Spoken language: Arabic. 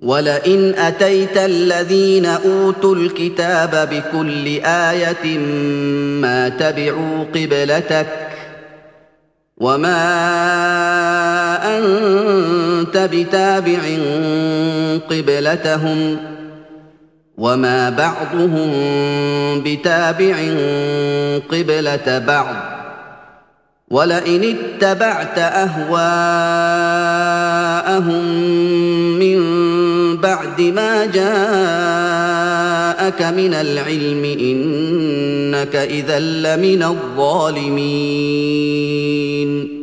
وَلَئِنْ أَتَيْتَ الَّذِينَ أُوتُوا الْكِتَابَ بِكُلِّ آيَةٍ مَّا تَبِعُوا قِبْلَتَكَ ۚ وَمَا أَنتَ بِتَابِعٍ قِبْلَتَهُمْ ۚ وَمَا بَعْضُهُم بِتَابِعٍ قِبْلَةَ بَعْضٍ ۚ وَلَئِنِ اتَّبَعْتَ أَهْوَاءَهُم مِّن بَعْدِ مَا جَاءَكَ مِنَ الْعِلْمِ إِنَّكَ إِذًا لَّمِنَ الظَّالِمِينَ